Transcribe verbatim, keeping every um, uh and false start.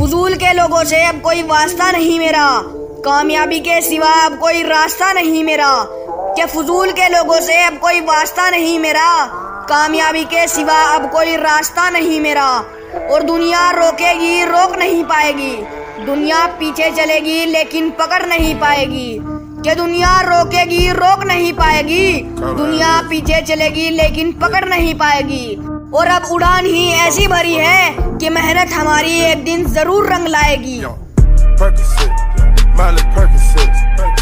फजूल के लोगों से अब कोई वास्ता नहीं मेरा, कामयाबी के सिवा अब कोई रास्ता नहीं मेरा। कि फजूल के लोगों से अब कोई वास्ता नहीं मेरा, कामयाबी के सिवा अब कोई रास्ता नहीं मेरा। और दुनिया रोकेगी रोक नहीं पाएगी, दुनिया पीछे चलेगी लेकिन पकड़ नहीं पाएगी। कि दुनिया रोकेगी रोक नहीं पाएगी, दुनिया पीछे चलेगी लेकिन पकड़ नहीं पाएगी। और अब उड़ान ही ऐसी भरी है कि मेहनत हमारी एक दिन जरूर रंग लाएगी।